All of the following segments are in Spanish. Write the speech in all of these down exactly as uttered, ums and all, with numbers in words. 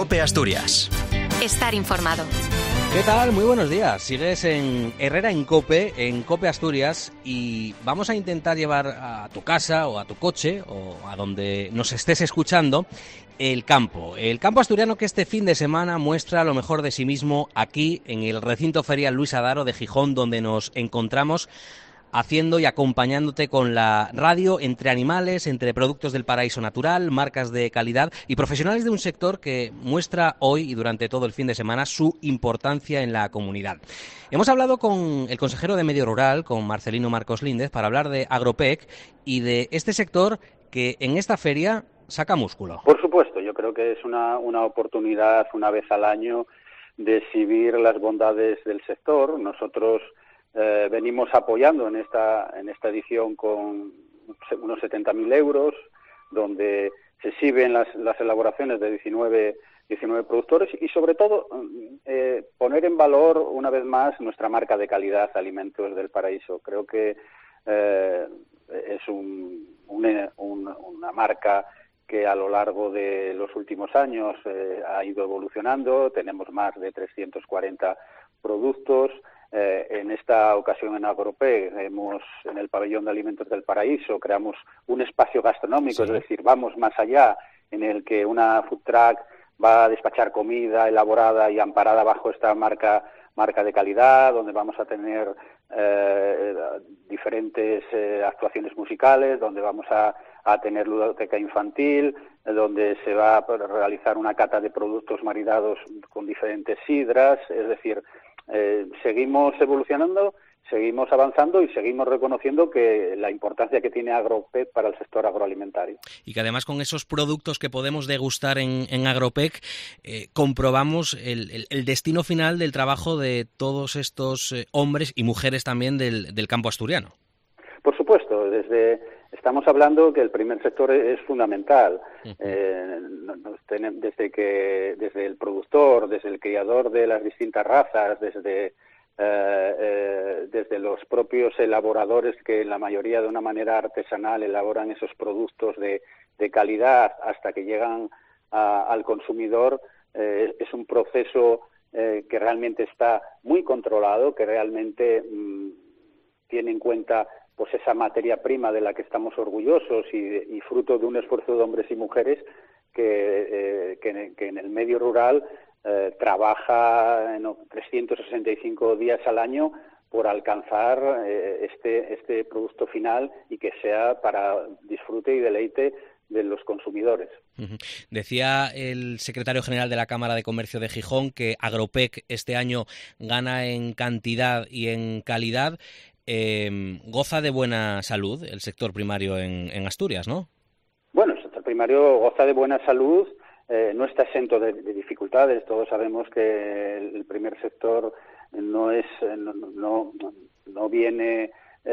COPE Asturias. Estar informado. ¿Qué tal? Muy buenos días. Sigues en Herrera en COPE, en COPE Asturias, y vamos a intentar llevar a tu casa o a tu coche o a donde nos estés escuchando el campo. El campo asturiano que este fin de semana muestra lo mejor de sí mismo aquí en el recinto ferial Luis Adaro de Gijón, donde nos encontramos haciendo y acompañándote con la radio entre animales, entre productos del paraíso natural, marcas de calidad y profesionales de un sector que muestra hoy y durante todo el fin de semana su importancia en la comunidad. Hemos hablado con el consejero de Medio Rural, con Marcelino Marcos Líndez, para hablar de Agropec y de este sector que en esta feria saca músculo. Por supuesto, yo creo que es una, una oportunidad una vez al año de exhibir las bondades del sector. Nosotros Eh, venimos apoyando en esta en esta edición con unos setenta mil euros, donde se exhiben las, las elaboraciones de diecinueve productores y, sobre todo, eh, poner en valor, una vez más, nuestra marca de calidad, Alimentos del Paraíso. Creo que eh, es un, una, un, una marca que a lo largo de los últimos años eh, ha ido evolucionando. Tenemos más de trescientos cuarenta productos. Eh, en esta ocasión en Agropec hemos, en el pabellón de Alimentos del Paraíso, creamos un espacio gastronómico, sí. Es decir, vamos más allá, en el que una food truck va a despachar comida elaborada y amparada bajo esta marca marca de calidad, donde vamos a tener eh, diferentes eh, actuaciones musicales, donde vamos a, a tener ludoteca infantil, eh, donde se va a realizar una cata de productos maridados con diferentes sidras. Es decir, eh, seguimos evolucionando, seguimos avanzando y seguimos reconociendo que la importancia que tiene Agropec para el sector agroalimentario. Y que además con esos productos que podemos degustar en, en Agropec eh, comprobamos el, el, el destino final del trabajo de todos estos eh, hombres y mujeres también del, del campo asturiano. Por supuesto, desde estamos hablando que el primer sector es fundamental. Uh-huh. eh, desde que desde el productor, desde el criador de las distintas razas, desde Eh, eh, desde los propios elaboradores que en la mayoría de una manera artesanal elaboran esos productos de, de calidad hasta que llegan a, al consumidor, eh, es un proceso eh, que realmente está muy controlado, que realmente mmm, tiene en cuenta pues esa materia prima de la que estamos orgullosos y, y fruto de un esfuerzo de hombres y mujeres que, eh, que, que en el medio rural Eh, trabaja en trescientos sesenta y cinco días al año por alcanzar eh, este este producto final y que sea para disfrute y deleite de los consumidores. Uh-huh. Decía el secretario general de la Cámara de Comercio de Gijón que Agropec este año gana en cantidad y en calidad. Eh, goza de buena salud el sector primario en, en Asturias, ¿no? Bueno, el sector primario goza de buena salud. Eh, no está exento de, de dificultades. Todos sabemos que el primer sector no es no no, no viene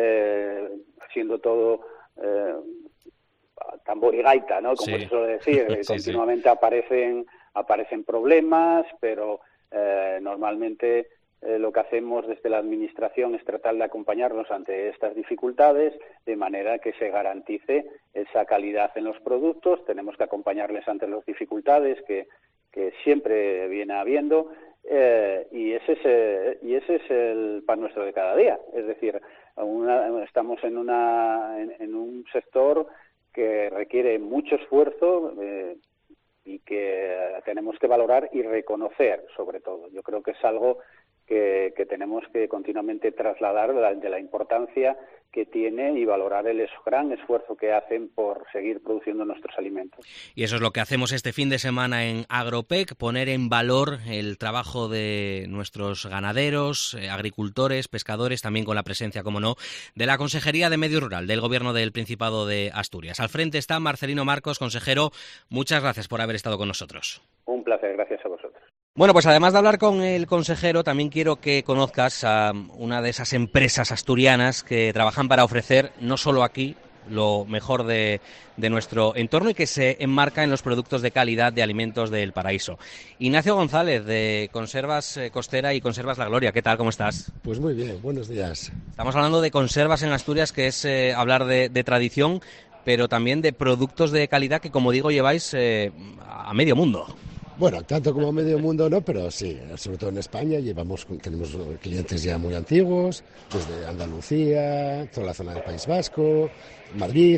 eh, haciendo todo eh, tambor y gaita, ¿no? Como sí. se suele decir. sí, Continuamente sí. aparecen aparecen problemas, pero eh, normalmente eh, lo que hacemos desde la administración es tratar de acompañarnos ante estas dificultades de manera que se garantice esa calidad en los productos. Tenemos que acompañarles ante las dificultades que, que siempre viene habiendo eh, y ese es eh, y ese es el pan nuestro de cada día. Es decir, una, estamos en una en, en un sector que requiere mucho esfuerzo eh, y que tenemos que valorar y reconocer, sobre todo. Yo creo que es algo Que, que tenemos que continuamente trasladar de la, de la importancia que tiene y valorar el gran esfuerzo que hacen por seguir produciendo nuestros alimentos. Y eso es lo que hacemos este fin de semana en Agropec, poner en valor el trabajo de nuestros ganaderos, eh, agricultores, pescadores, también con la presencia, como no, de la Consejería de Medio Rural del Gobierno del Principado de Asturias. Al frente está Marcelino Marcos, consejero. Muchas gracias por haber estado con nosotros. Un placer, gracias a vosotros. Bueno, pues además de hablar con el consejero, también quiero que conozcas a una de esas empresas asturianas que trabajan para ofrecer no solo aquí lo mejor de, de nuestro entorno y que se enmarca en los productos de calidad de Alimentos del Paraíso. Ignacio González, de Conservas Costera y Conservas La Gloria. ¿Qué tal? ¿Cómo estás? Pues muy bien, buenos días. Estamos hablando de conservas en Asturias, que es eh, hablar de, de tradición, pero también de productos de calidad que, como digo, lleváis eh, a medio mundo. Bueno, tanto como medio mundo no, pero sí, sobre todo en España llevamos, tenemos clientes ya muy antiguos, desde Andalucía, toda la zona del País Vasco, Madrid,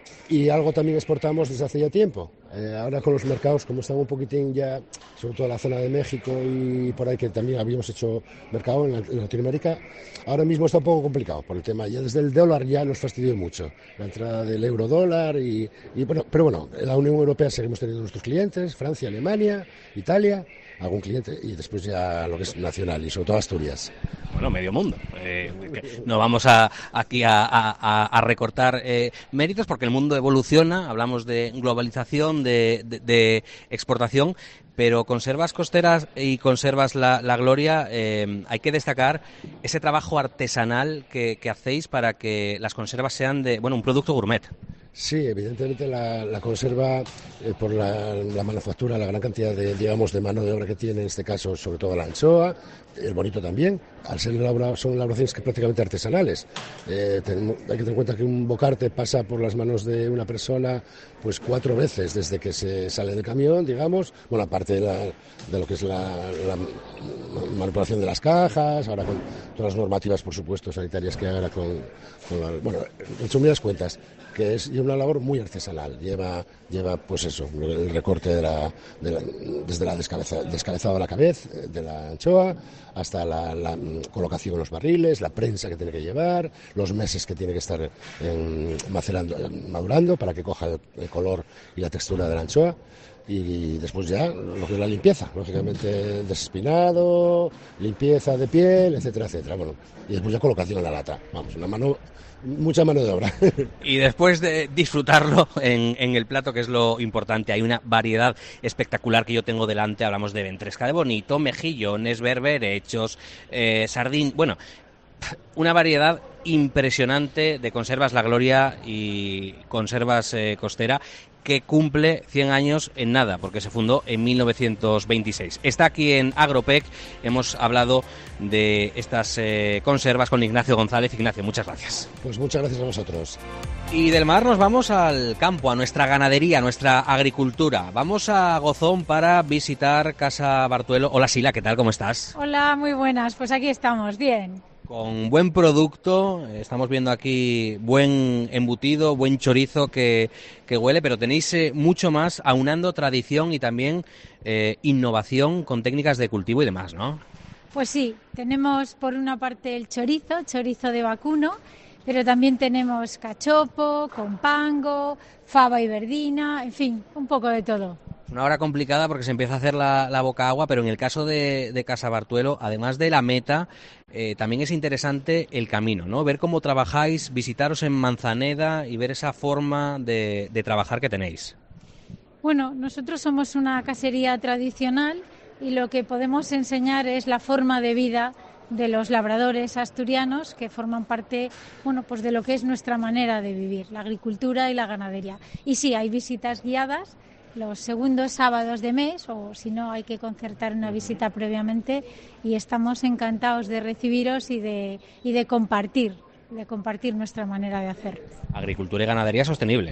y algo también exportamos desde hace ya tiempo. Eh, ahora con los mercados, como están un poquitín ya, sobre todo en la zona de México y por ahí, que también habíamos hecho mercado en, en Latinoamérica, ahora mismo está un poco complicado por el tema, ya desde el dólar ya nos fastidió mucho, la entrada del euro dólar, y, y bueno, pero bueno, en la Unión Europea seguimos teniendo nuestros clientes, Francia, Alemania, Italia, algún cliente, y después ya lo que es nacional, y sobre todo Asturias. Bueno, medio mundo. Eh, no vamos a, aquí a, a, a recortar eh, méritos, porque el mundo evoluciona, hablamos de globalización, de, de, de exportación, pero Conservas Costeras y Conservas La, la Gloria, eh, hay que destacar ese trabajo artesanal que, que hacéis para que las conservas sean de, bueno, un producto gourmet. Sí, evidentemente la, la conserva, eh, por la, la manufactura, la gran cantidad de, digamos, de mano de obra que tiene, en este caso, sobre todo la anchoa, el bonito también, al ser elabora, son elaboraciones que prácticamente artesanales. Eh, tenemos, hay que tener en cuenta que un bocarte pasa por las manos de una persona pues cuatro veces desde que se sale del camión, digamos, bueno, aparte de, la, de lo que es la, la manipulación de las cajas, ahora con todas las normativas, por supuesto, sanitarias que hay ahora con, con la, bueno, en resumidas cuentas, que es una labor muy artesanal, lleva, lleva pues eso, el recorte de la, de la, desde la descabeza, descabezado de la cabeza, de la anchoa, hasta la, la colocación en los barriles, la prensa que tiene que llevar, los meses que tiene que estar en, macerando, madurando para que coja el, el color y la textura de la anchoa. Y después ya lo que es la limpieza, lógicamente desespinado, limpieza de piel, etcétera, etcétera. Bueno, y después ya colocación en la lata. Vamos, una mano, mucha mano de obra. Y después de disfrutarlo en, en el plato, que es lo importante, hay una variedad espectacular que yo tengo delante. Hablamos de ventresca de bonito, mejillones, berberechos, eh, sardín, bueno, una variedad impresionante de Conservas La Gloria y Conservas eh, Costera, que cumple cien años en nada, porque se fundó en mil novecientos veintiséis. Está aquí en Agropec, hemos hablado de estas eh, conservas con Ignacio González. Ignacio, muchas gracias. Pues muchas gracias a vosotros. Y del mar nos vamos al campo, a nuestra ganadería, a nuestra agricultura. Vamos a Gozón para visitar Casa Bartuelo. Hola Sila, ¿qué tal? ¿Cómo estás? Hola, muy buenas, pues aquí estamos, bien. Con buen producto, estamos viendo aquí buen embutido, buen chorizo que, que huele, pero tenéis eh, mucho más, aunando tradición y también eh, innovación con técnicas de cultivo y demás, ¿no? Pues sí, tenemos por una parte el chorizo, chorizo de vacuno, pero también tenemos cachopo, compango, fava y verdina, en fin, un poco de todo. Una hora complicada porque se empieza a hacer la, la boca agua, pero en el caso de, de Casa Bartuelo, además de la meta, eh, también es interesante el camino, ¿no? Ver cómo trabajáis, visitaros en Manzaneda y ver esa forma de, de trabajar que tenéis. Bueno, nosotros somos una casería tradicional y lo que podemos enseñar es la forma de vida de los labradores asturianos, que forman parte, bueno, pues de lo que es nuestra manera de vivir, la agricultura y la ganadería. Y sí, hay visitas guiadas los segundos sábados de mes, o si no hay que concertar una visita previamente, y estamos encantados de recibiros y de, y de compartir, de compartir nuestra manera de hacer. Agricultura y ganadería sostenible.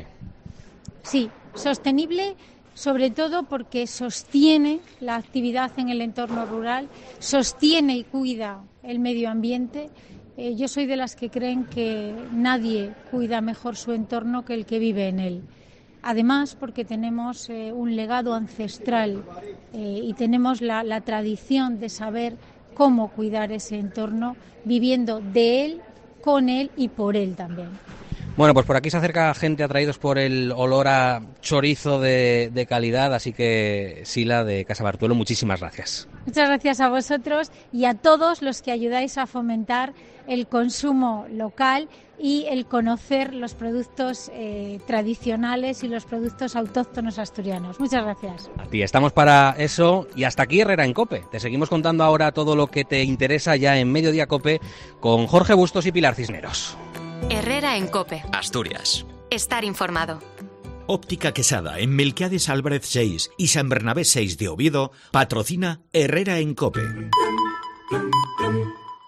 Sí, sostenible sobre todo porque sostiene la actividad en el entorno rural, sostiene y cuida el medio ambiente. Eh, yo soy de las que creen que nadie cuida mejor su entorno que el que vive en él. Además, porque tenemos eh, un legado ancestral eh, y tenemos la, la tradición de saber cómo cuidar ese entorno, viviendo de él, con él y por él también. Bueno, pues por aquí se acerca gente atraídos por el olor a chorizo de, de calidad, así que Sila de Casa Bartuelo, muchísimas gracias. Muchas gracias a vosotros y a todos los que ayudáis a fomentar el consumo local y el conocer los productos eh, tradicionales y los productos autóctonos asturianos. Muchas gracias. A ti, estamos para eso y hasta aquí Herrera en COPE. Te seguimos contando ahora todo lo que te interesa ya en Mediodía COPE con Jorge Bustos y Pilar Cisneros. Herrera en COPE. Asturias. Estar informado. Óptica Quesada en Melquiades Álvarez seis y San Bernabé seis de Oviedo patrocina Herrera en COPE.